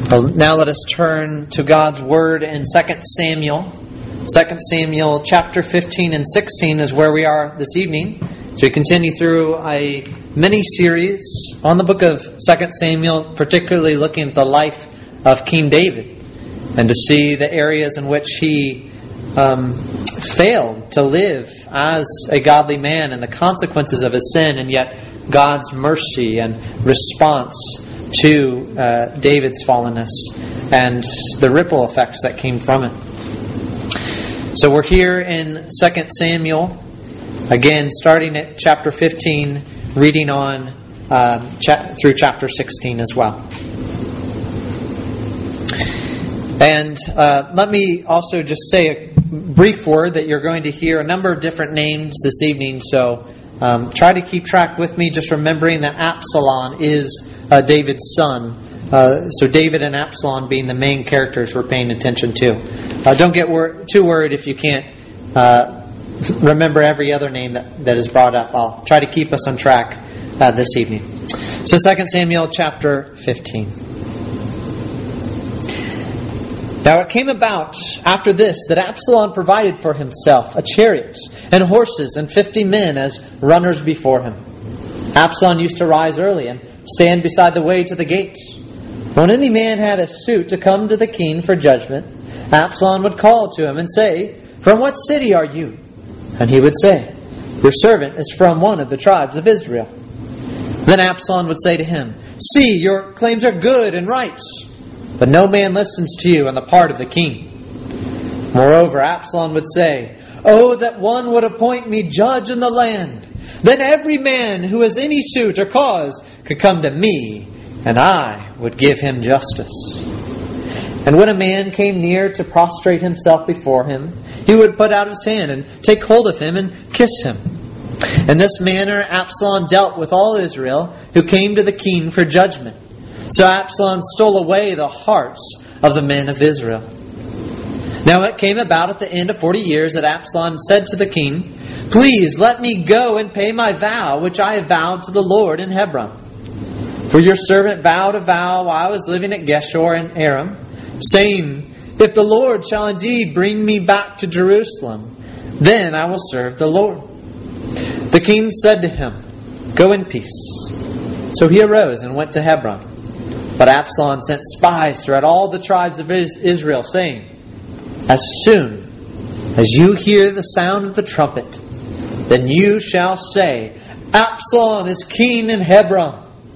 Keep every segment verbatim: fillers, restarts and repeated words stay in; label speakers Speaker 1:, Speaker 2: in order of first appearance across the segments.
Speaker 1: Well, now let us turn to God's Word in Second Samuel. Second Samuel chapter fifteen and sixteen is where we are this evening. So we continue through a mini-series on the book of Second Samuel, particularly looking at the life of King David and to see the areas in which he um, failed to live as a godly man and the consequences of his sin, and yet God's mercy and response to uh, David's fallenness and the ripple effects that came from it. So we're here in Second Samuel, again starting at chapter fifteen, reading on uh, cha- through chapter sixteen as well. And uh, let me also just say a brief word that you're going to hear a number of different names this evening, so um, try to keep track with me, just remembering that Absalom is uh, David's son. Uh, so David and Absalom being the main characters we're paying attention to. Uh, don't get wor- too worried if you can't uh, remember every other name that, that is brought up. I'll try to keep us on track uh, this evening. So Second Samuel chapter fifteen. Now it came about after this that Absalom provided for himself a chariot and horses and fifty men as runners before him. Absalom used to rise early and stand beside the way to the gate. When any man had a suit to come to the king for judgment, Absalom would call to him and say, "From what city are you?" And he would say, "Your servant is from one of the tribes of Israel." Then Absalom would say to him, "See, your claims are good and right, but no man listens to you on the part of the king." Moreover, Absalom would say, "Oh, that one would appoint me judge in the land. Then every man who has any suit or cause could come to me, and I would give him justice." And when a man came near to prostrate himself before him, he would put out his hand and take hold of him and kiss him. In this manner Absalom dealt with all Israel who came to the king for judgment. So Absalom stole away the hearts of the men of Israel. Now it came about at the end of forty years that Absalom said to the king, "Please let me go and pay my vow which I have vowed to the Lord in Hebron. For your servant vowed a vow while I was living at Geshur in Aram, saying, 'If the Lord shall indeed bring me back to Jerusalem, then I will serve the Lord.' The king said to him, 'Go in peace.' So he arose and went to Hebron. But Absalom sent spies throughout all the tribes of Israel, saying, 'As soon as you hear the sound of the trumpet, then you shall say, Absalom is king in Hebron.'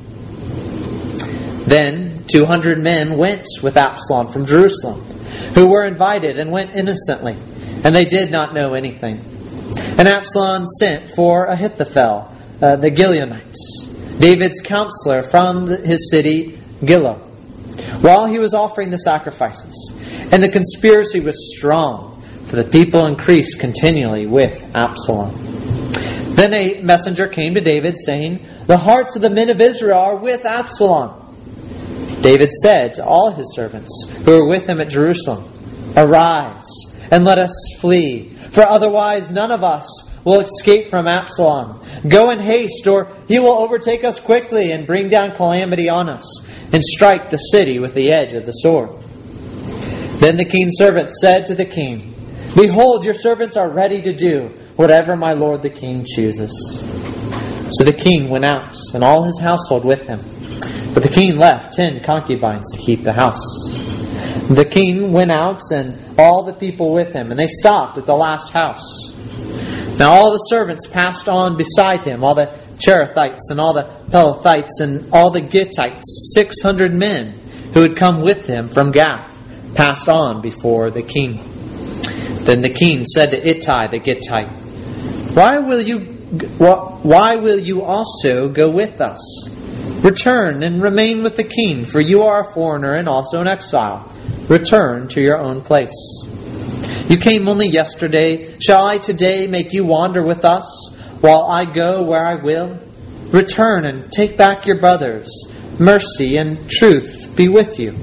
Speaker 1: Then two hundred men went with Absalom from Jerusalem, who were invited and went innocently, and they did not know anything. And Absalom sent for Ahithophel, uh, the Gileonite, David's counselor from the, his city Gilo, while he was offering the sacrifices. And the conspiracy was strong, for the people increased continually with Absalom. Then a messenger came to David, saying, 'The hearts of the men of Israel are with Absalom.' David said to all his servants who were with him at Jerusalem, 'Arise, and let us flee, for otherwise none of us will escape from Absalom. Go in haste, or he will overtake us quickly and bring down calamity on us, and strike the city with the edge of the sword.' Then the king's servants said to the king, 'Behold, your servants are ready to do whatever my lord the king chooses.' So the king went out, and all his household with him. But the king left ten concubines to keep the house. The king went out, and all the people with him, and they stopped at the last house. Now all the servants passed on beside him, all the Cherethites and all the Pelethites and all the Gittites, six hundred men who had come with him from Gath, passed on before the king. Then the king said to Ittai the Gittite, Why will you, why will you also go with us? Return and remain with the king, for you are a foreigner and also an exile. Return to your own place. You came only yesterday. Shall I today make you wander with us, while I go where I will? Return and take back your brothers. Mercy and truth be with you."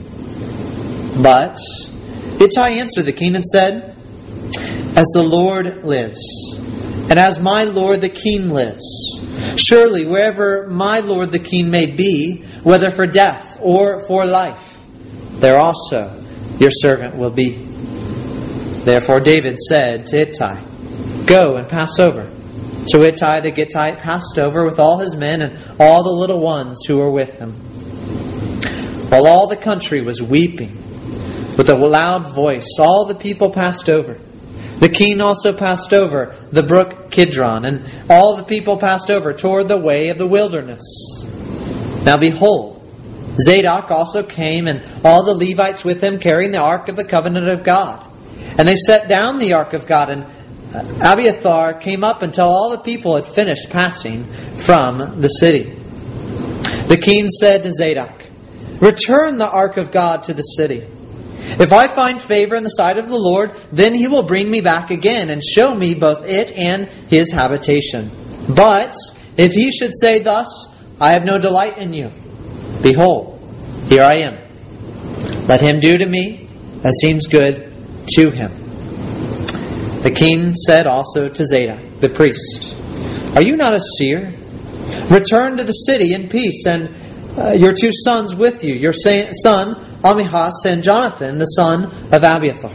Speaker 1: But Ittai answered the king and said, "As the Lord lives, and as my lord the king lives, surely wherever my lord the king may be, whether for death or for life, there also your servant will be." Therefore David said to Ittai, "Go and pass over." So Ittai the Gittite passed over with all his men and all the little ones who were with him. While all the country was weeping with a loud voice, all the people passed over. The king also passed over the brook Kidron, and all the people passed over toward the way of the wilderness. Now behold, Zadok also came, and all the Levites with him, carrying the ark of the covenant of God. And they set down the ark of God, and Abiathar came up until all the people had finished passing from the city. The king said to Zadok, "Return the ark of God to the city. If I find favor in the sight of the Lord, then he will bring me back again and show me both it and his habitation. But if he should say thus, I have no delight in you, behold, here I am. Let him do to me as seems good to him." The king said also to Zadok, the priest, "Are you not a seer? Return to the city in peace, and uh, your two sons with you, your son Amihas and Jonathan, the son of Abiathar.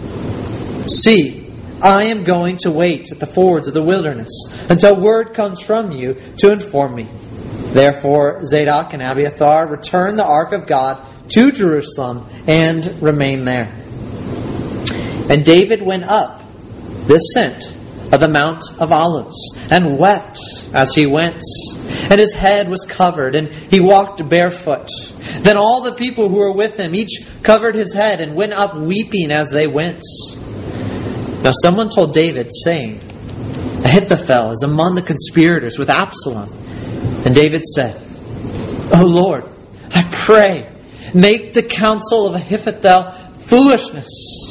Speaker 1: See, I am going to wait at the fords of the wilderness until word comes from you to inform me." Therefore Zadok and Abiathar returned the ark of God to Jerusalem and remained there. And David went up this ascent of the Mount of Olives, and wept as he went, and his head was covered, and he walked barefoot. Then all the people who were with him each covered his head, and went up weeping as they went. Now someone told David, saying, "Ahithophel is among the conspirators with Absalom." And David said, "O Lord, I pray, make the counsel of Ahithophel foolishness."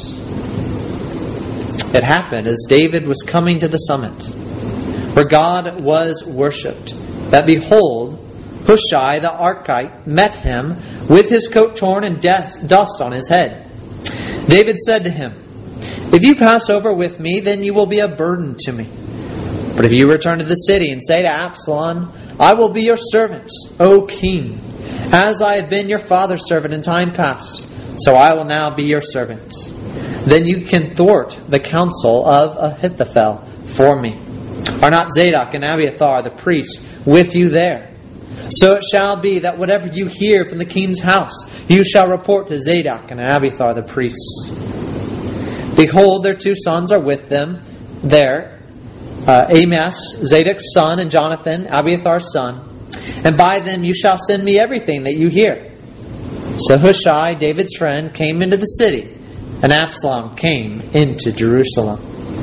Speaker 1: It happened as David was coming to the summit, where God was worshipped, that behold, Hushai the Archite met him with his coat torn and dust on his head. David said to him, "If you pass over with me, then you will be a burden to me. But if you return to the city and say to Absalom, I will be your servant, O king, as I have been your father's servant in time past, so I will now be your servant. Then you can thwart the counsel of Ahithophel for me. Are not Zadok and Abiathar the priests with you there? So it shall be that whatever you hear from the king's house, you shall report to Zadok and Abiathar the priests. Behold, their two sons are with them there, uh, Ahimaaz, Zadok's son, and Jonathan, Abiathar's son. And by them you shall send me everything that you hear." So Hushai, David's friend, came into the city, and Absalom came into Jerusalem.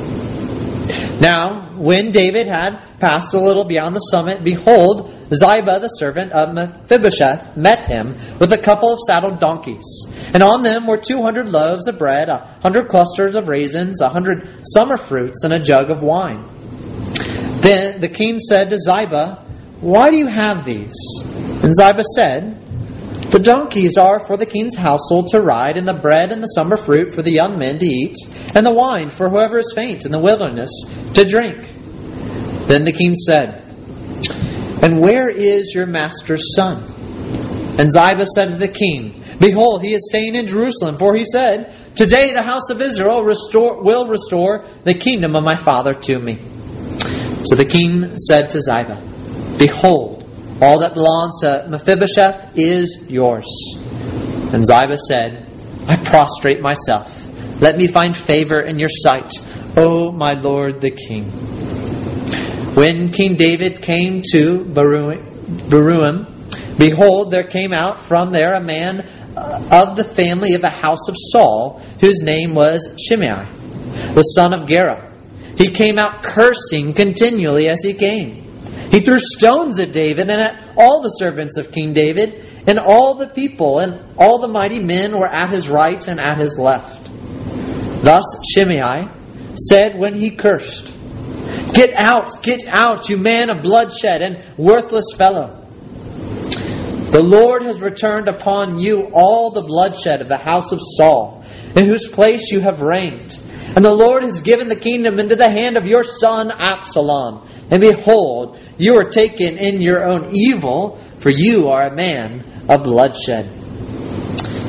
Speaker 1: Now, when David had passed a little beyond the summit, behold, Ziba, the servant of Mephibosheth, met him with a couple of saddled donkeys. And on them were two hundred loaves of bread, a hundred clusters of raisins, a hundred summer fruits, and a jug of wine. Then the king said to Ziba, "Why do you have these?" And Ziba said, "The donkeys are for the king's household to ride, and the bread and the summer fruit for the young men to eat, and the wine for whoever is faint in the wilderness to drink." Then the king said, "And where is your master's son?" And Ziba said to the king, "Behold, he is staying in Jerusalem, for he said, Today the house of Israel restore, will restore the kingdom of my father to me." So the king said to Ziba, "Behold, all that belongs to Mephibosheth is yours." And Ziba said, "I prostrate myself. Let me find favor in your sight, O my lord the king." When King David came to Bahurim, behold, there came out from there a man of the family of the house of Saul, whose name was Shimei, the son of Gera. He came out cursing continually as he came. He threw stones at David and at all the servants of King David, and all the people and all the mighty men were at his right and at his left. Thus Shimei said when he cursed, "Get out, get out, you man of bloodshed and worthless fellow. The Lord has returned upon you all the bloodshed of the house of Saul, in whose place you have reigned. And the Lord has given the kingdom into the hand of your son Absalom. And behold, you are taken in your own evil, for you are a man of bloodshed."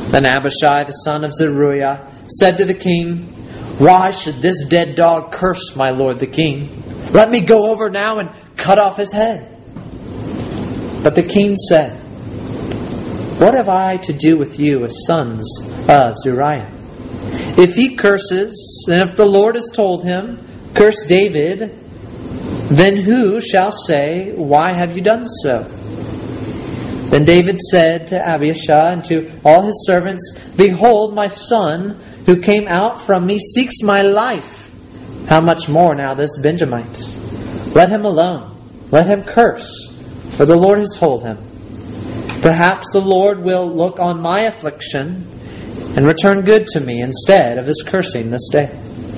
Speaker 1: Then Abishai, the son of Zeruiah, said to the king, "Why should this dead dog curse my lord the king? Let me go over now and cut off his head." But the king said, "What have I to do with you as sons of Zeruiah? If he curses, and if the Lord has told him, 'Curse David,' then who shall say, 'Why have you done so?'" Then David said to Abishai and to all his servants, "Behold, my son, who came out from me, seeks my life. How much more now this Benjamite? Let him alone. Let him curse, for the Lord has told him. Perhaps the Lord will look on my affliction and return good to me instead of his cursing this day."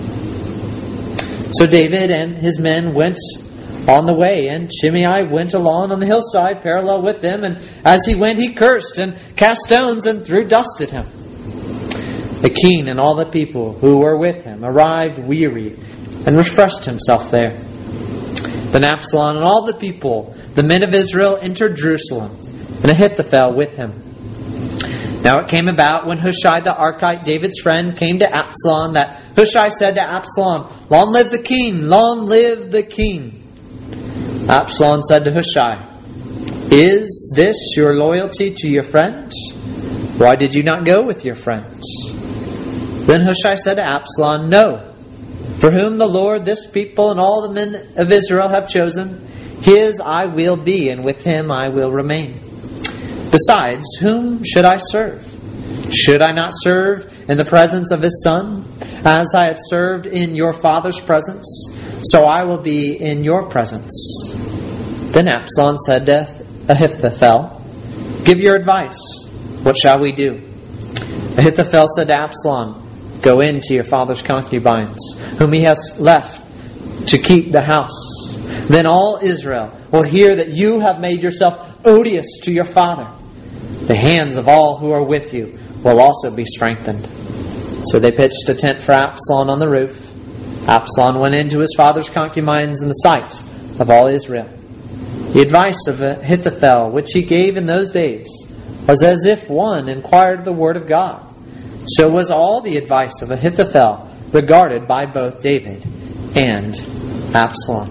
Speaker 1: So David and his men went on the way, and Shimei went along on the hillside parallel with them, and as he went he cursed and cast stones and threw dust at him. The king and all the people who were with him arrived weary and refreshed himself there. Then Absalom and all the people, the men of Israel, entered Jerusalem, and Ahithophel with him. Now it came about when Hushai the Archite, David's friend, came to Absalom, that Hushai said to Absalom, "Long live the king! Long live the king!" Absalom said to Hushai, "Is this your loyalty to your friend? Why did you not go with your friends?" Then Hushai said to Absalom, "No, for whom the Lord, this people, and all the men of Israel have chosen, his I will be, and with him I will remain. Besides, whom should I serve? Should I not serve in the presence of his son? As I have served in your father's presence, so I will be in your presence." Then Absalom said to Ahithophel, "Give your advice. What shall we do?" Ahithophel said to Absalom, "Go in to your father's concubines, whom he has left to keep the house. Then all Israel will hear that you have made yourself odious to your father. The hands of all who are with you will also be strengthened." So they pitched a tent for Absalom on the roof. Absalom went into his father's concubines in the sight of all Israel. The advice of Ahithophel, which he gave in those days, was as if one inquired of the word of God. So was all the advice of Ahithophel regarded by both David and Absalom.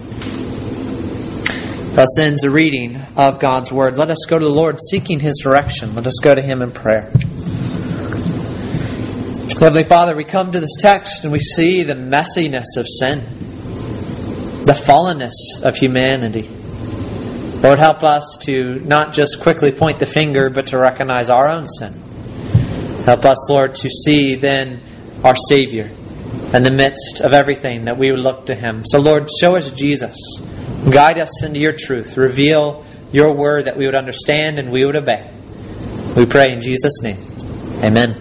Speaker 1: Thus ends the reading of God's Word. Let us go to the Lord seeking His direction. Let us go to Him in prayer. Heavenly Father, we come to this text and we see the messiness of sin, the fallenness of humanity. Lord, help us to not just quickly point the finger, but to recognize our own sin. Help us, Lord, to see then our Savior in the midst of everything, that we would look to Him. So, Lord, show us Jesus. Guide us into your truth. Reveal your word that we would understand and we would obey. We pray in Jesus' name. Amen.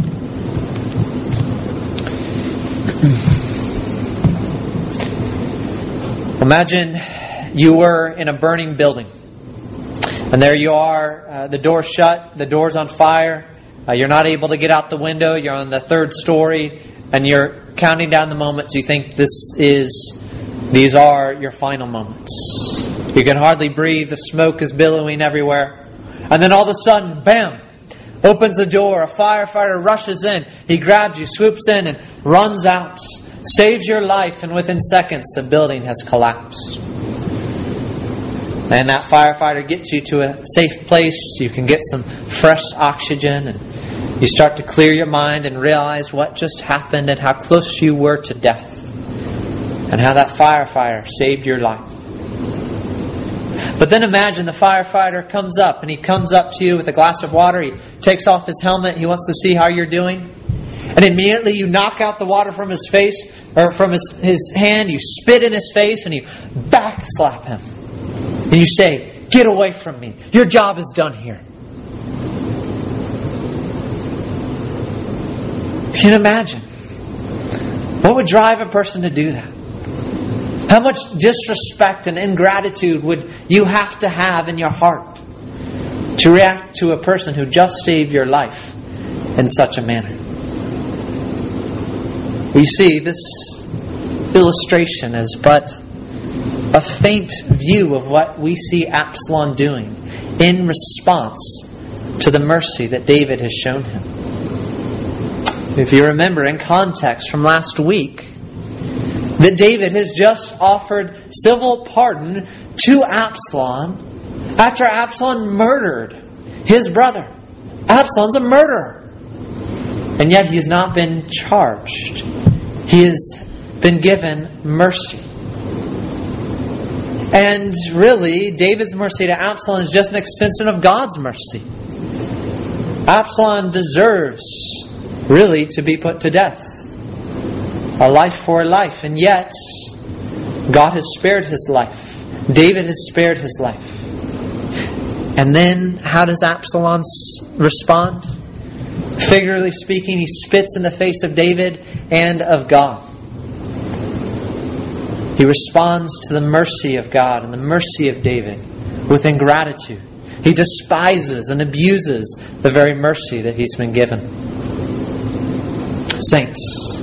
Speaker 1: Imagine you were in a burning building. And there you are, uh, the door's shut, the door's on fire. Uh, you're not able to get out the window. You're on the third story. And you're counting down the moments. You think this is... These are your final moments. You can hardly breathe. The smoke is billowing everywhere. And then all of a sudden, bam! Opens the door. A firefighter rushes in. He grabs you, swoops in, and runs out. Saves your life. And within seconds, the building has collapsed. And that firefighter gets you to a safe place. You can get some fresh oxygen. And you start to clear your mind and realize what just happened and how close you were to death. And how that firefighter saved your life. But then imagine the firefighter comes up, and he comes up to you with a glass of water. He takes off his helmet. He wants to see how you're doing. And immediately you knock out the water from his face, or from his, his hand. You spit in his face, and you backslap him. And you say, "Get away from me. Your job is done here." Can you imagine? What would drive a person to do that? How much disrespect and ingratitude would you have to have in your heart to react to a person who just saved your life in such a manner? We see this illustration is but a faint view of what we see Absalom doing in response to the mercy that David has shown him. If you remember in context from last week, that David has just offered civil pardon to Absalom after Absalom murdered his brother. Absalom's a murderer. And yet he has not been charged. He has been given mercy. And really, David's mercy to Absalom is just an extension of God's mercy. Absalom deserves, really, to be put to death. A life for a life. And yet, God has spared his life. David has spared his life. And then, how does Absalom respond? Figuratively speaking, he spits in the face of David and of God. He responds to the mercy of God and the mercy of David with ingratitude. He despises and abuses the very mercy that he's been given. Saints,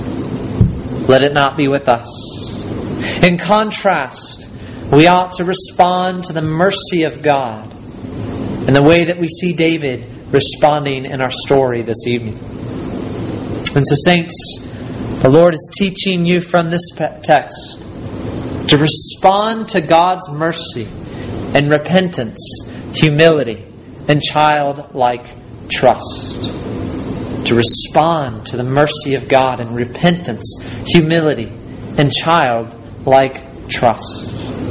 Speaker 1: let it not be with us. In contrast, we ought to respond to the mercy of God in the way that we see David responding in our story this evening. And so, saints, the Lord is teaching you from this text to respond to God's mercy and repentance, humility, and childlike trust. To respond to the mercy of God in repentance, humility, and childlike trust.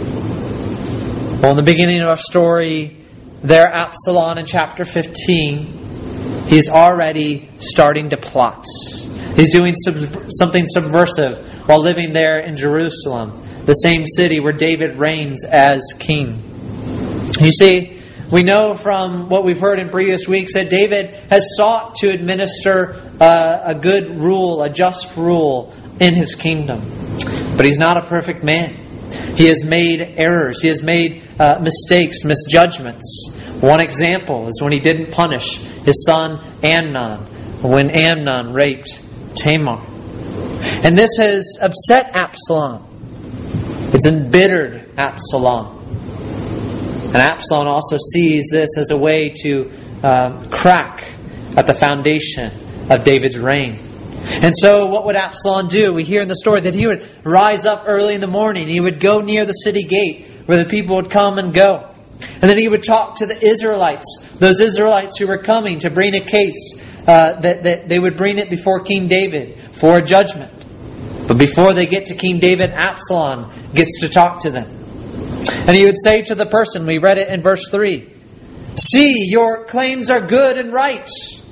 Speaker 1: Well, in the beginning of our story, there, Absalom in chapter fifteen, he's already starting to plot. He's doing sub- something subversive while living there in Jerusalem, the same city where David reigns as king. You see, we know from what we've heard in previous weeks that David has sought to administer uh, a good rule, a just rule in his kingdom. But he's not a perfect man. He has made errors. He has made uh, mistakes, misjudgments. One example is when he didn't punish his son Amnon, when Amnon raped Tamar. And this has upset Absalom. It's embittered Absalom. And Absalom also sees this as a way to uh, crack at the foundation of David's reign. And so what would Absalom do? We hear in the story that he would rise up early in the morning. He would go near the city gate where the people would come and go. And then he would talk to the Israelites, those Israelites who were coming to bring a case, uh, that, that they would bring it before King David for a judgment. But before they get to King David, Absalom gets to talk to them. And he would say to the person, we read it in verse three, "See, your claims are good and right,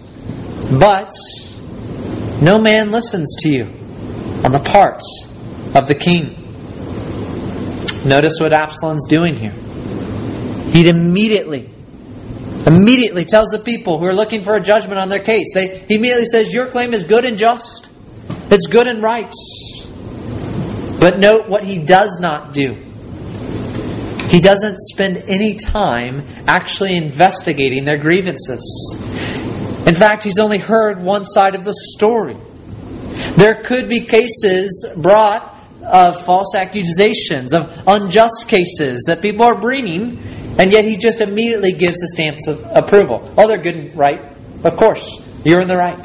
Speaker 1: but no man listens to you on the part of the king." Notice what Absalom's doing here. He immediately, immediately tells the people who are looking for a judgment on their case. They, he immediately says, your claim is good and just. It's good and right. But note what he does not do. He doesn't spend any time actually investigating their grievances. In fact, he's only heard one side of the story. There could be cases brought of false accusations, of unjust cases that people are bringing, and yet he just immediately gives the stamps of approval. Oh, they're good and right. Of course, you're in the right.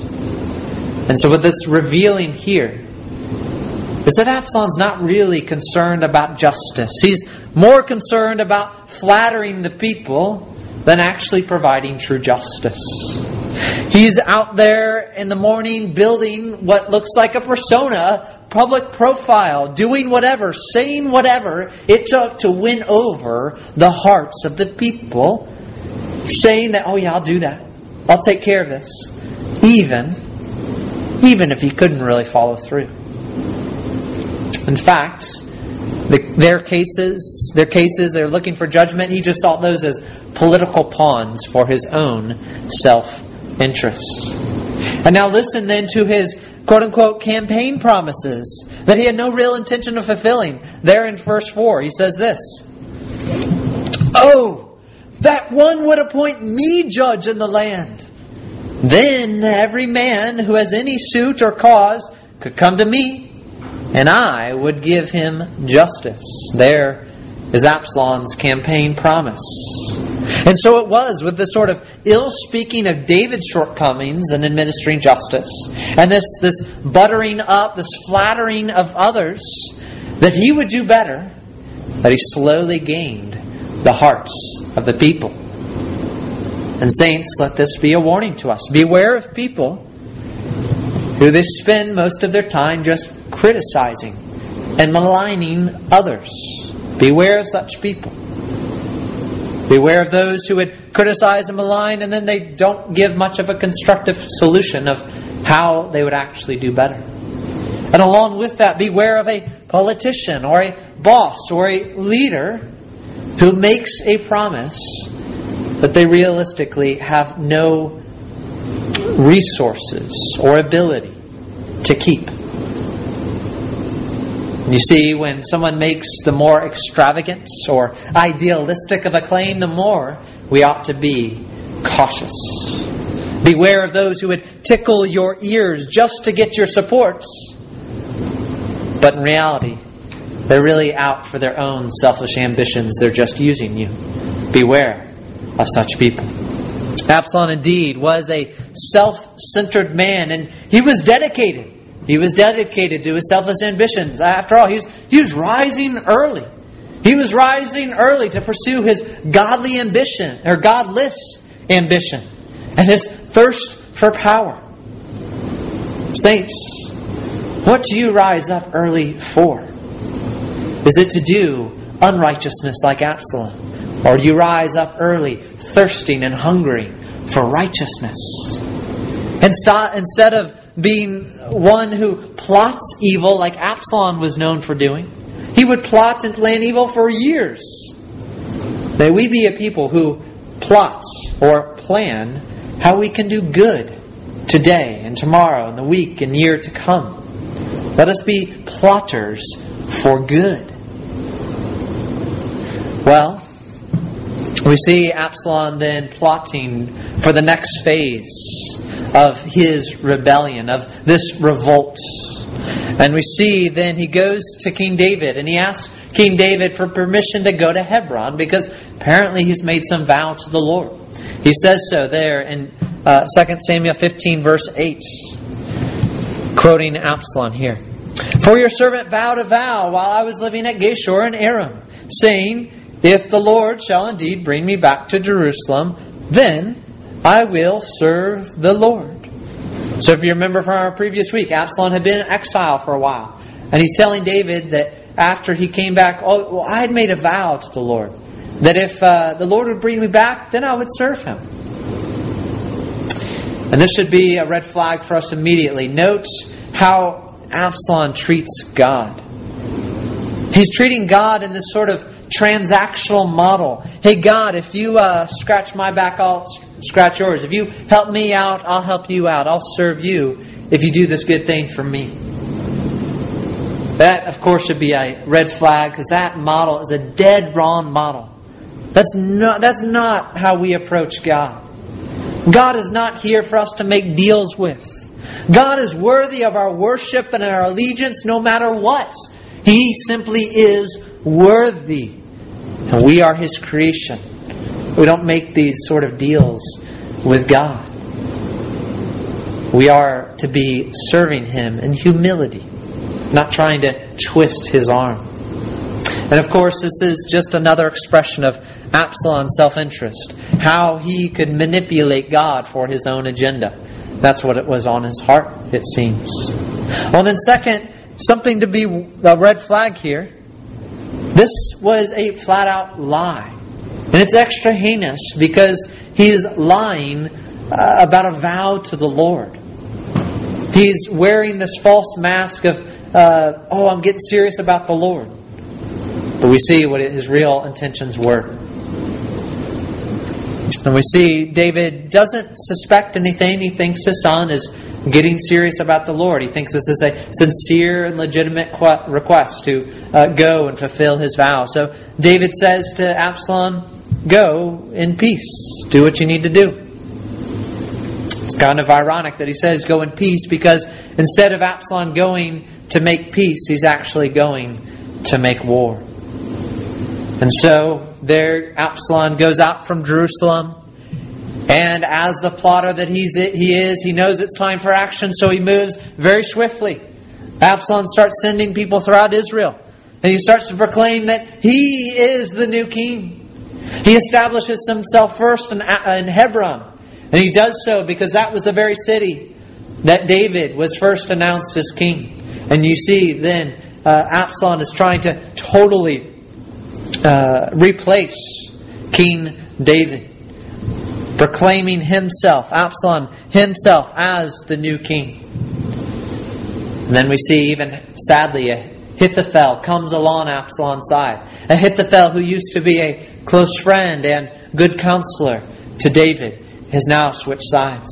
Speaker 1: And so what that's revealing here is that Absalom's not really concerned about justice. He's more concerned about flattering the people than actually providing true justice. He's out there in the morning building what looks like a persona, public profile, doing whatever, saying whatever it took to win over the hearts of the people, saying that, oh yeah, I'll do that. I'll take care of this. Even, even if he couldn't really follow through. In fact, the, their cases, their cases, they're looking for judgment. He just saw those as political pawns for his own self-interest. And now listen then to his quote-unquote campaign promises that he had no real intention of fulfilling. There in verse four, he says this, "Oh, that one would appoint me judge in the land. Then every man who has any suit or cause could come to me, and I would give him justice." There is Absalom's campaign promise. And so it was with this sort of ill-speaking of David's shortcomings in administering justice, and this, this buttering up, this flattering of others, that he would do better, that he slowly gained the hearts of the people. And saints, let this be a warning to us. Beware of people who they spend most of their time just criticizing and maligning others. Beware of such people. Beware of those who would criticize and malign, and then they don't give much of a constructive solution of how they would actually do better. And along with that, beware of a politician or a boss or a leader who makes a promise that they realistically have no resources or ability to keep. You see, when someone makes the more extravagant or idealistic of a claim, the more we ought to be cautious. Beware of those who would tickle your ears just to get your support. But in reality, they're really out for their own selfish ambitions. They're just using you. Beware of such people. Absalom indeed was a self-centered man, and he was dedicated. He was dedicated to his selfish ambitions. After all, he was, he was rising early. He was rising early to pursue his godly ambition, or godless ambition, and his thirst for power. Saints, what do you rise up early for? Is it to do unrighteousness like Absalom? Or do you rise up early thirsting and hungering for righteousness? And st- instead of being one who plots evil like Absalom was known for doing, he would plot and plan evil for years. May we be a people who plot or plan how we can do good today and tomorrow and the week and year to come. Let us be plotters for good. Well, we see Absalom then plotting for the next phase of his rebellion, of this revolt. And we see then he goes to King David and he asks King David for permission to go to Hebron because apparently he's made some vow to the Lord. He says so there in uh, Second Samuel fifteen verse eight, quoting Absalom here. For your servant vowed a vow while I was living at Geshur in Aram, saying, if the Lord shall indeed bring me back to Jerusalem, then I will serve the Lord. So if you remember from our previous week, Absalom had been in exile for a while. And he's telling David that after he came back, oh, well, I had made a vow to the Lord. That if uh, the Lord would bring me back, then I would serve Him. And this should be a red flag for us immediately. Note how Absalom treats God. He's treating God in this sort of transactional model. Hey God, if you uh, scratch my back, I'll scratch yours. If you help me out, I'll help you out. I'll serve you if you do this good thing for me. That, of course, should be a red flag because that model is a dead wrong model. That's not, that's not how we approach God. God is not here for us to make deals with. God is worthy of our worship and our allegiance no matter what. He simply is worthy. And we are His creation. We don't make these sort of deals with God. We are to be serving Him in humility, not trying to twist His arm. And of course, this is just another expression of Absalom's self-interest. How he could manipulate God for his own agenda. That's what it was on his heart, it seems. Well, then second, something to be a red flag here. This was a flat-out lie. And it's extra heinous because he is lying uh, about a vow to the Lord. He's wearing this false mask of, uh, oh, I'm getting serious about the Lord. But we see what his real intentions were. And we see David doesn't suspect anything. He thinks his son is getting serious about the Lord. He thinks this is a sincere and legitimate request to uh, go and fulfill his vow. So David says to Absalom, go in peace. Do what you need to do. It's kind of ironic that he says go in peace because instead of Absalom going to make peace, he's actually going to make war. And so there Absalom goes out from Jerusalem. And as the plotter that he's, he is, he knows it's time for action, so he moves very swiftly. Absalom starts sending people throughout Israel. And he starts to proclaim that he is the new king. He establishes himself first in, in Hebron. And he does so because that was the very city that David was first announced as king. And you see then uh, Absalom is trying to totally uh, replace King David, proclaiming himself, Absalom himself, as the new king. And then we see even sadly Ahithophel comes along Absalom's side. Ahithophel, who used to be a close friend and good counselor to David, has now switched sides.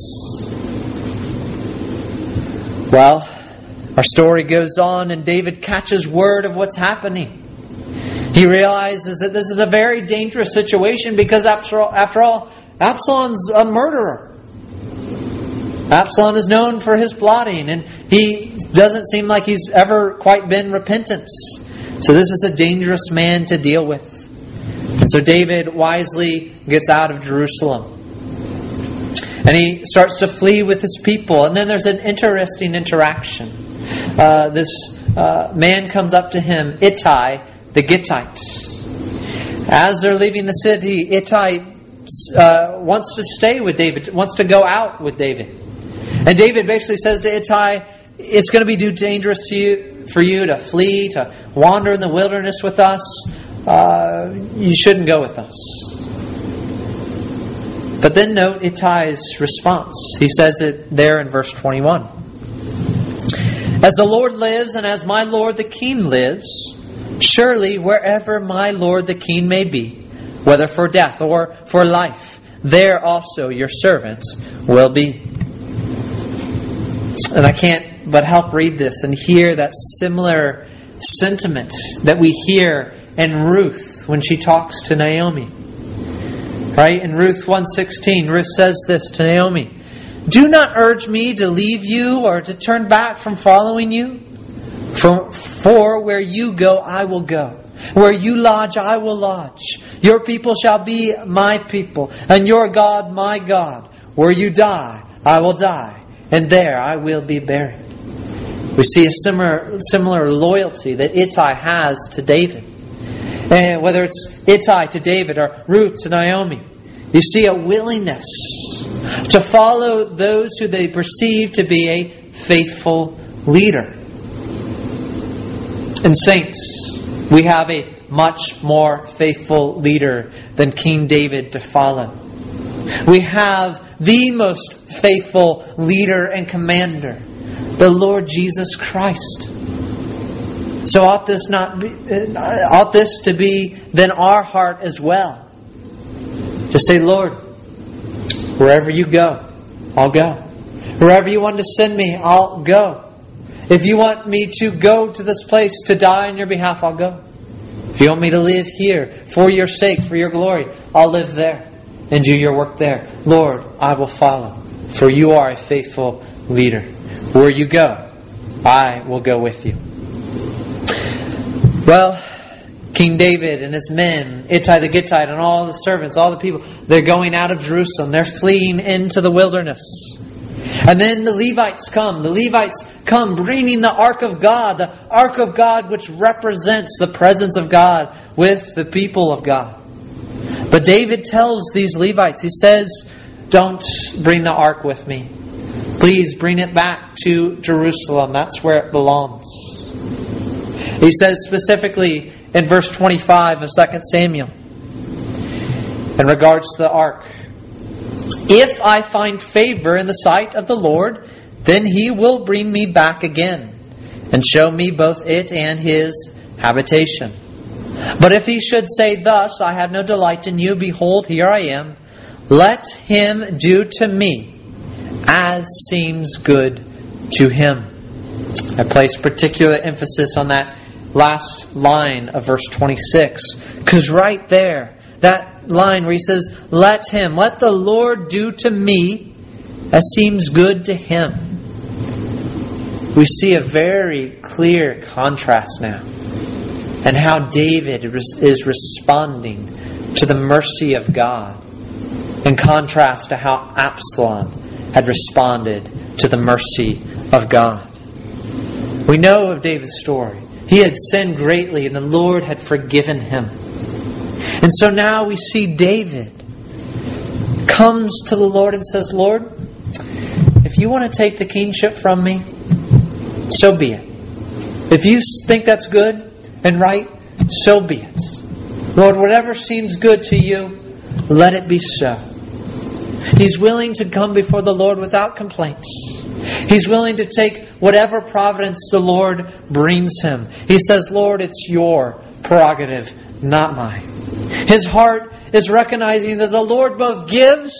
Speaker 1: Well, our story goes on and David catches word of what's happening. He realizes that this is a very dangerous situation because after all, after all Absalom's a murderer. Absalom is known for his plotting, and he doesn't seem like he's ever quite been repentant. So this is a dangerous man to deal with. And so David wisely gets out of Jerusalem. And he starts to flee with his people. And then there's an interesting interaction. Uh, this uh, man comes up to him, Ittai the Gittite. As they're leaving the city, Ittai uh, wants to stay with David, wants to go out with David. And David basically says to Ittai, it's going to be too dangerous to you, for you to flee, to wander in the wilderness with us. Uh, you shouldn't go with us. But then note Ittai's response. He says it there in verse twenty-one. As the Lord lives and as my Lord the King lives, surely wherever my Lord the King may be, whether for death or for life, there also your servant will be. And I can't but help read this and hear that similar sentiment that we hear in Ruth when she talks to Naomi. Right? In Ruth one sixteen, Ruth says this to Naomi. Do not urge me to leave you or to turn back from following you. For, for where you go, I will go. Where you lodge, I will lodge. Your people shall be my people, and your God my God. Where you die, I will die, and there I will be buried. We see a similar, similar loyalty that Ittai has to David. And whether it's Ittai to David or Ruth to Naomi, you see a willingness to follow those who they perceive to be a faithful leader. And saints, we have a much more faithful leader than King David to follow. We have the most faithful leader and commander, the Lord Jesus Christ. So ought this not be, ought this to be then our heart as well? To say, Lord, wherever you go, I'll go. Wherever you want to send me, I'll go. If you want me to go to this place to die on your behalf, I'll go. If you want me to live here for your sake, for your glory, I'll live there and do your work there. Lord, I will follow, for you are a faithful leader. Where you go, I will go with you. Well, King David and his men, Ittai the Gittite and all the servants, all the people, they're going out of Jerusalem. They're fleeing into the wilderness. And then the Levites come. The Levites come bringing the Ark of God. The Ark of God which represents the presence of God with the people of God. But David tells these Levites, he says, don't bring the Ark with me. Please bring it back to Jerusalem. That's where it belongs. He says specifically in verse twenty-five of Second Samuel, in regards to the ark, if I find favor in the sight of the Lord, then He will bring me back again, and show me both it and His habitation. But if He should say thus, I have no delight in you, behold, here I am, let Him do to me as seems good to Him. I place particular emphasis on that last line of verse twenty-six. Because right there, that line where he says, let Him, let the Lord do to me as seems good to Him. We see a very clear contrast now. and how David is responding to the mercy of God, in contrast to how Absalom had responded to the mercy of God. We know of David's story. He had sinned greatly and the Lord had forgiven him. And so now we see David comes to the Lord and says, Lord, if you want to take the kingship from me, so be it. If you think that's good and right, so be it. Lord, whatever seems good to you, let it be so. He's willing to come before the Lord without complaints. He's willing to take whatever providence the Lord brings him. He says, Lord, it's your prerogative, not mine. His heart is recognizing that the Lord both gives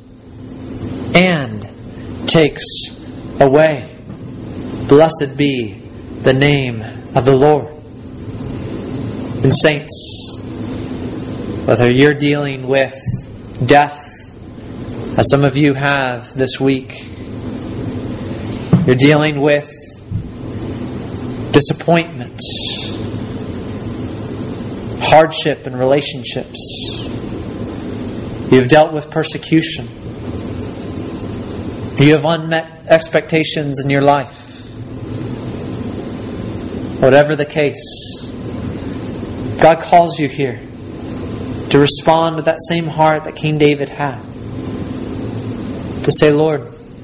Speaker 1: and takes away. Blessed be the name of the Lord. And saints, whether you're dealing with death, as some of you have this week, you're dealing with disappointment, hardship in relationships, you've dealt with persecution, you have unmet expectations in your life. Whatever the case, God calls you here to respond with that same heart that King David had. To say, Lord,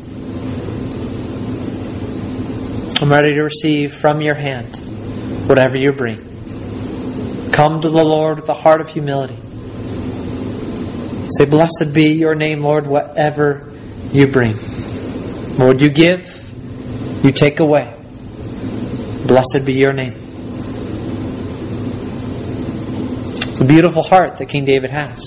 Speaker 1: I'm ready to receive from your hand whatever you bring. Come to the Lord with a heart of humility. Say, blessed be your name, Lord, whatever you bring. Lord, you give, you take away. Blessed be your name. It's a beautiful heart that King David has.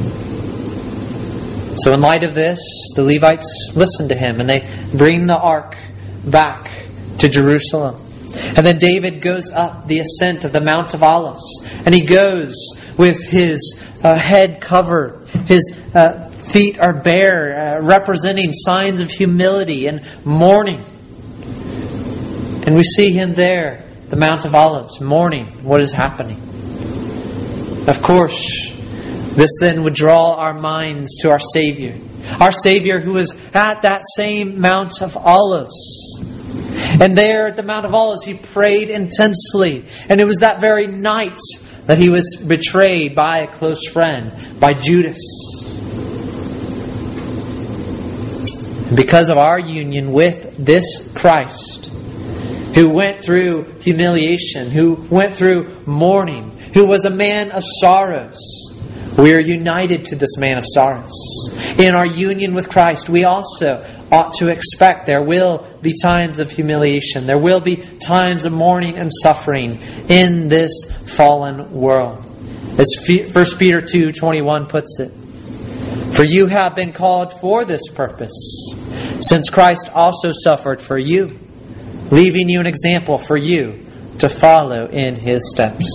Speaker 1: So in light of this, the Levites listen to him and they bring the ark back to Jerusalem. And then David goes up the ascent of the Mount of Olives. And he goes with his uh, head covered. His uh, feet are bare, uh, representing signs of humility and mourning. And we see him there, the Mount of Olives, mourning what is happening. Of course, this then would draw our minds to our Savior. Our Savior who was at that same Mount of Olives. And there at the Mount of Olives he prayed intensely. And it was that very night that he was betrayed by a close friend, by Judas. And because of our union with this Christ, who went through humiliation, who went through mourning, who was a man of sorrows, we are united to this man of sorrows. In our union with Christ, we also ought to expect there will be times of humiliation. There will be times of mourning and suffering in this fallen world. As First Peter two twenty-one puts it, for you have been called for this purpose, since Christ also suffered for you, leaving you an example for you to follow in his steps.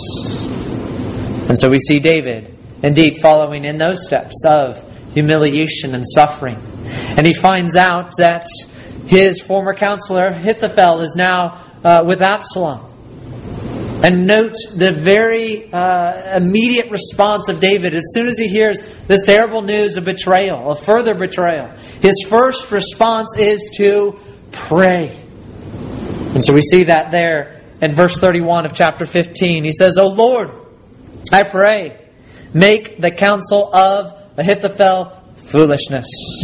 Speaker 1: And so we see David indeed following in those steps of humiliation and suffering. And he finds out that his former counselor, Ahithophel, is now uh, with Absalom. And note the very uh, immediate response of David as soon as he hears this terrible news of betrayal, of further betrayal. His first response is to pray. And so we see that there in verse thirty-one of chapter fifteen. He says, O Lord, I pray, make the counsel of Ahithophel foolishness.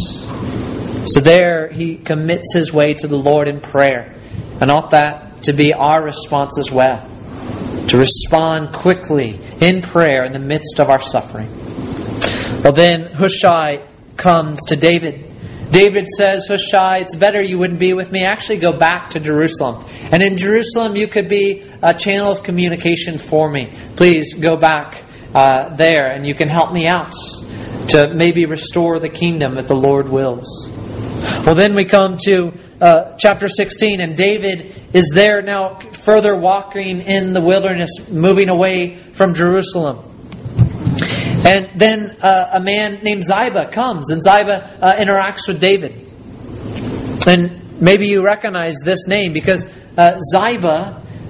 Speaker 1: So there he commits his way to the Lord in prayer. And ought that to be our response as well. To respond quickly in prayer in the midst of our suffering. Well then Hushai comes to David. David says, Hushai, it's better you wouldn't be with me. Actually go back to Jerusalem. And in Jerusalem you could be a channel of communication for me. Please go back uh, there and you can help me out to maybe restore the kingdom that the Lord wills. Well, then we come to uh, chapter sixteen, and David is there now further walking in the wilderness, moving away from Jerusalem. And then uh, a man named Ziba comes, and Ziba uh, interacts with David. And maybe you recognize this name because uh, Ziba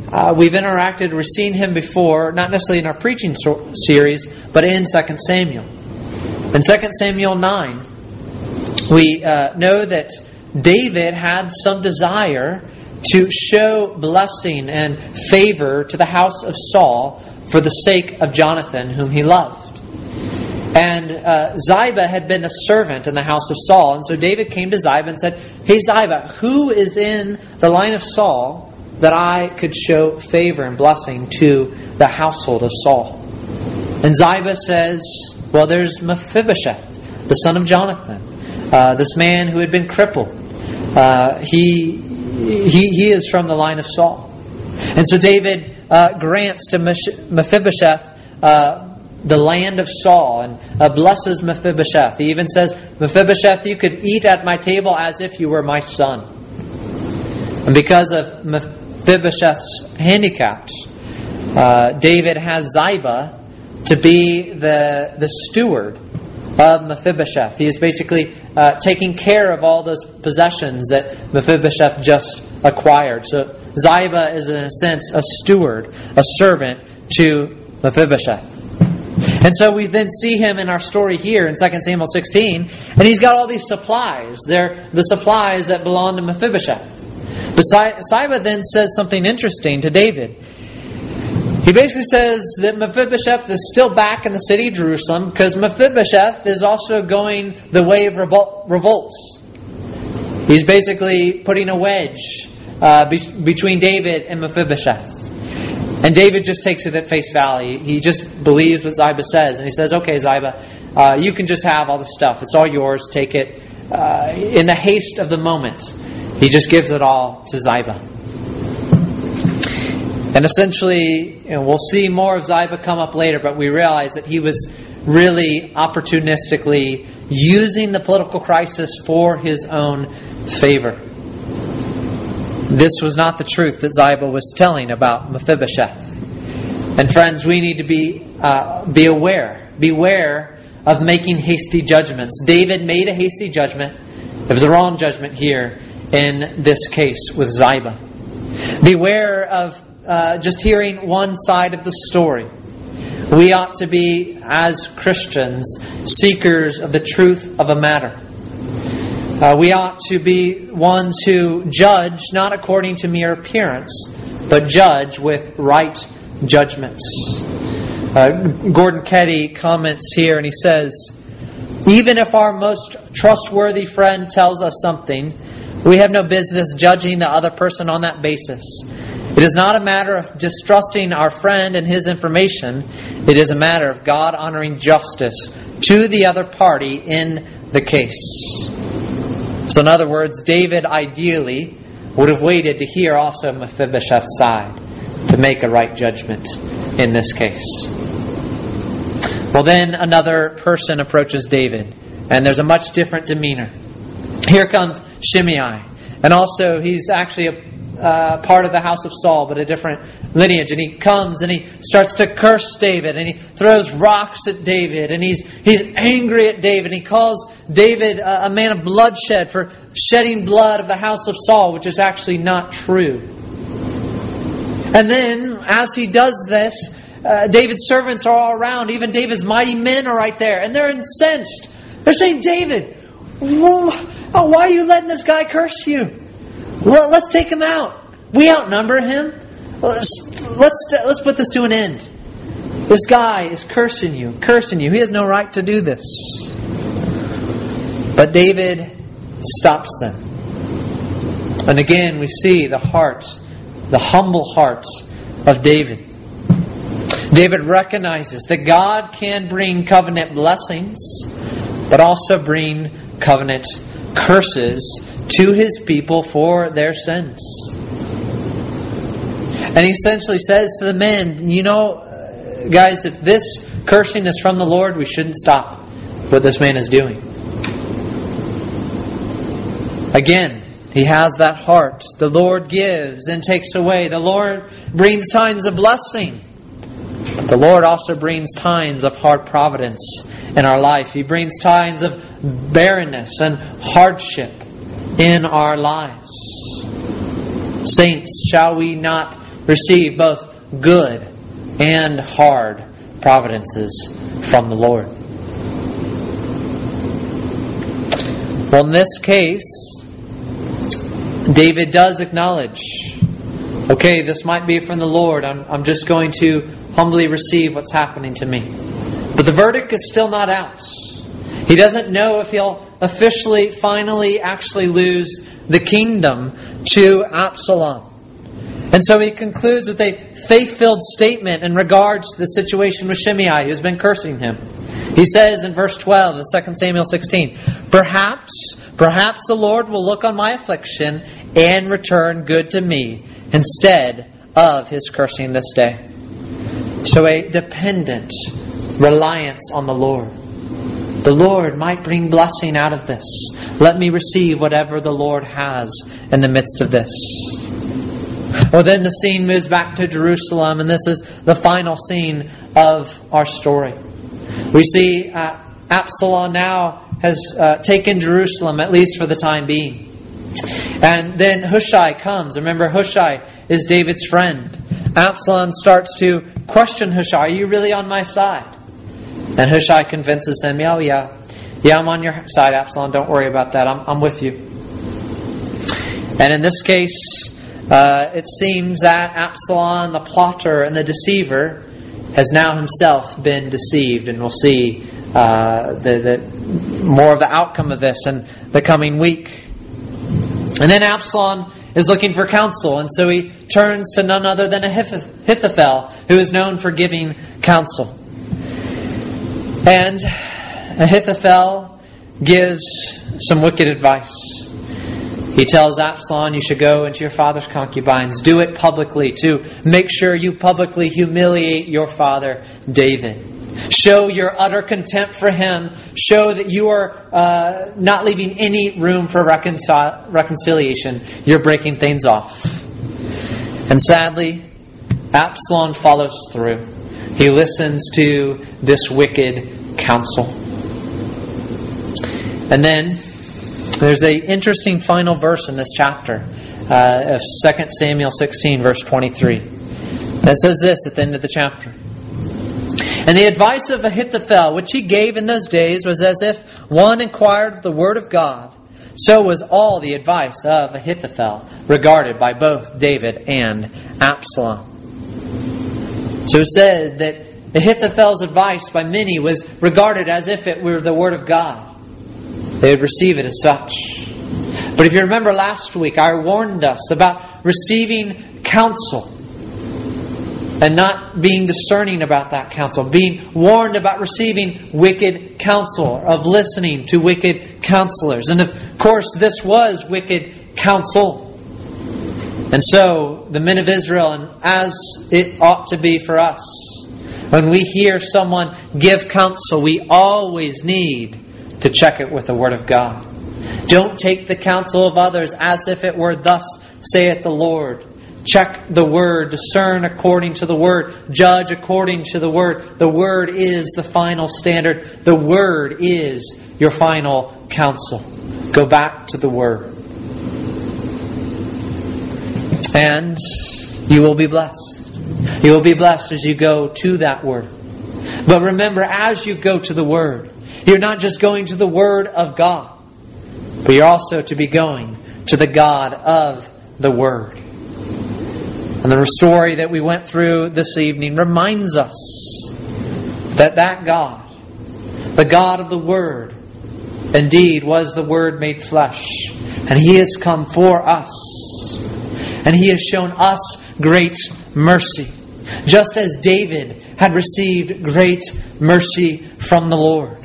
Speaker 1: uh, we've interacted, we've seen him before, not necessarily in our preaching so- series, but in Second Samuel. In Second Samuel nine, we uh, know that David had some desire to show blessing and favor to the house of Saul for the sake of Jonathan, whom he loved. And uh, Ziba had been a servant in the house of Saul. And so David came to Ziba and said, "Hey Ziba, who is in the line of Saul that I could show favor and blessing to the household of Saul?" And Ziba says, "Well, there's Mephibosheth, the son of Jonathan, uh, this man who had been crippled. Uh, he, he, he is from the line of Saul." And so David uh, grants to Mephibosheth uh, the land of Saul, and uh, blesses Mephibosheth. He even says, "Mephibosheth, you could eat at my table as if you were my son." And because of Mephibosheth's handicaps, uh, David has Ziba to be the, the steward of Mephibosheth. He is basically uh, taking care of all those possessions that Mephibosheth just acquired. So Ziba is in a sense a steward, a servant to Mephibosheth. And so we then see him in our story here in Second Samuel sixteen, and he's got all these supplies. They're the supplies that belong to Mephibosheth. But Ziba then says something interesting to David. He basically says that Mephibosheth is still back in the city of Jerusalem because Mephibosheth is also going the way of revolts. He's basically putting a wedge uh, be- between David and Mephibosheth. And David just takes it at face value. He just believes what Ziba says. And he says, "Okay, Ziba, uh, you can just have all the stuff. It's all yours. Take it." Uh, in the haste of the moment, he just gives it all to Ziba. And essentially, you know, we'll see more of Ziba come up later, but we realize that he was really opportunistically using the political crisis for his own favor. This was not the truth that Ziba was telling about Mephibosheth. And friends, we need to be uh, be aware. Beware of making hasty judgments. David made a hasty judgment. It was a wrong judgment here in this case with Ziba. Beware of uh, just hearing one side of the story. We ought to be, as Christians, seekers of the truth of a matter. Uh, we ought to be ones who judge not according to mere appearance, but judge with right judgments. Uh, Gordon Ketty comments here and he says, "Even if our most trustworthy friend tells us something, we have no business judging the other person on that basis. It is not a matter of distrusting our friend and his information. It is a matter of God honoring justice to the other party in the case." So in other words, David ideally would have waited to hear also Mephibosheth's side to make a right judgment in this case. Well, then another person approaches David, and there's a much different demeanor. Here comes Shimei, and also he's actually a Uh, part of the house of Saul, but a different lineage. And he comes and he starts to curse David, and he throws rocks at David, and he's he's angry at David. And he calls David a, a man of bloodshed for shedding blood of the house of Saul, which is actually not true. And then, as he does this, uh, David's servants are all around. Even David's mighty men are right there, and they're incensed. They're saying, "David, why are you letting this guy curse you? Well, let's take him out. We outnumber him. Let's, let's let's put this to an end. This guy is cursing you, cursing you. He has no right to do this." But David stops them. And again, we see the heart, the humble heart of David. David recognizes that God can bring covenant blessings, but also bring covenant curses to His people for their sins. And he essentially says to the men, you know, guys, if this cursing is from the Lord, we shouldn't stop what this man is doing. Again, he has that heart. The Lord gives and takes away. The Lord brings times of blessing. But the Lord also brings times of hard providence in our life. He brings times of barrenness and hardship in our lives. Saints, shall we not receive both good and hard providences from the Lord. Well, in this case, David does acknowledge, okay, this might be from the Lord. I'm, I'm just going to humbly receive what's happening to me. But the verdict is still not out. He doesn't know if he'll officially, finally, actually lose the kingdom to Absalom. And so he concludes with a faith-filled statement in regards to the situation with Shimei, who's been cursing him. He says in verse twelve of Second Samuel sixteen, Perhaps, perhaps the Lord will look on my affliction and return good to me instead of His cursing this day. So a dependent reliance on the Lord. The Lord might bring blessing out of this. Let me receive whatever the Lord has in the midst of this. Well, then the scene moves back to Jerusalem, and this is the final scene of our story. We see uh, Absalom now has uh, taken Jerusalem, at least for the time being. And then Hushai comes. Remember, Hushai is David's friend. Absalom starts to question Hushai, are you really on my side? And Hushai convinces him, oh yeah, yeah, I'm on your side, Absalom. Don't worry about that. I'm, I'm with you. And in this case, uh, it seems that Absalom, the plotter and the deceiver, has now himself been deceived. And we'll see uh, the, the more of the outcome of this in the coming week. And then Absalom is looking for counsel, and so he turns to none other than Ahithophel, who is known for giving counsel. And Ahithophel gives some wicked advice. He tells Absalom, you should go into your father's concubines. Do it publicly to make sure you publicly humiliate your father, David. Show your utter contempt for him. Show that you are uh, not leaving any room for reconcil- reconciliation. You're breaking things off. And sadly, Absalom follows through. He listens to this wicked counsel. And then there's an interesting final verse in this chapter uh, of Second Samuel sixteen, verse twenty-three. And it says this at the end of the chapter. And the advice of Ahithophel, which he gave in those days, was as if one inquired of the word of God. So was all the advice of Ahithophel regarded by both David and Absalom. So it said that Ahithophel's advice by many was regarded as if it were the word of God. They would receive it as such. But if you remember last week, I warned us about receiving counsel and not being discerning about that counsel. Being warned about receiving wicked counsel, of listening to wicked counselors. And of course, this was wicked counsel. And so, the men of Israel, and as it ought to be for us, when we hear someone give counsel, we always need to check it with the Word of God. Don't take the counsel of others as if it were thus saith the Lord. Check the Word, discern according to the Word, judge according to the Word. The Word is the final standard. The Word is your final counsel. Go back to the Word. And you will be blessed. You will be blessed as you go to that Word. But remember, as you go to the Word, you're not just going to the Word of God, but you're also to be going to the God of the Word. And the story that we went through this evening reminds us that that God, the God of the Word, indeed was the Word made flesh. And He has come for us. And He has shown us great mercy. Just as David had received great mercy from the Lord.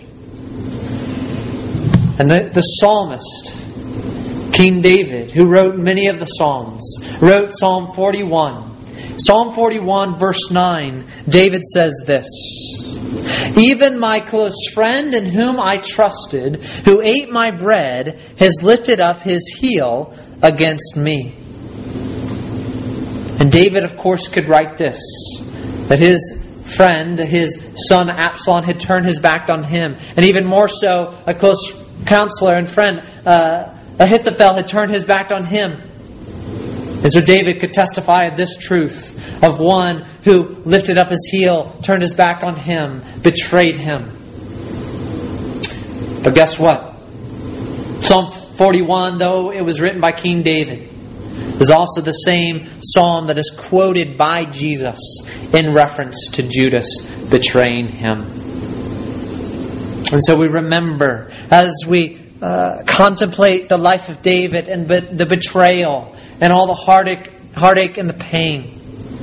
Speaker 1: And the, the psalmist, King David, who wrote many of the Psalms, wrote Psalm forty-one. Psalm forty-one, verse nine, David says this: Even my close friend in whom I trusted, who ate my bread, has lifted up his heel against me. And David, of course, could write this, that his friend, his son Absalom, had turned his back on him. And even more so, a close counselor and friend, uh, Ahithophel, had turned his back on him. And so David could testify of this truth of one who lifted up his heel, turned his back on him, betrayed him. But guess what? Psalm forty-one, though it was written by King David, is also the same psalm that is quoted by Jesus in reference to Judas betraying him. And so we remember as we uh, contemplate the life of David and be- the betrayal and all the heartache, heartache and the pain.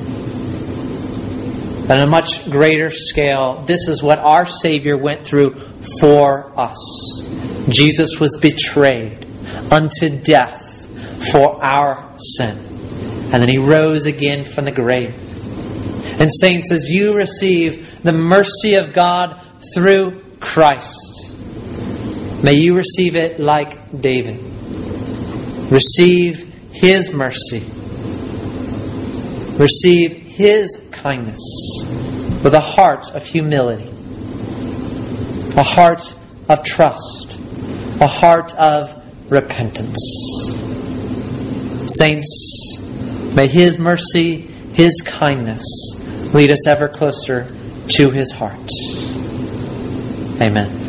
Speaker 1: On a much greater scale, this is what our Savior went through for us. Jesus was betrayed unto death for our sin. And then He rose again from the grave. And saints, as you receive the mercy of God through Christ, may you receive it like David. Receive His mercy. Receive His kindness with a heart of humility, a heart of trust, a heart of repentance. Saints, may His mercy, His kindness lead us ever closer to His heart. Amen.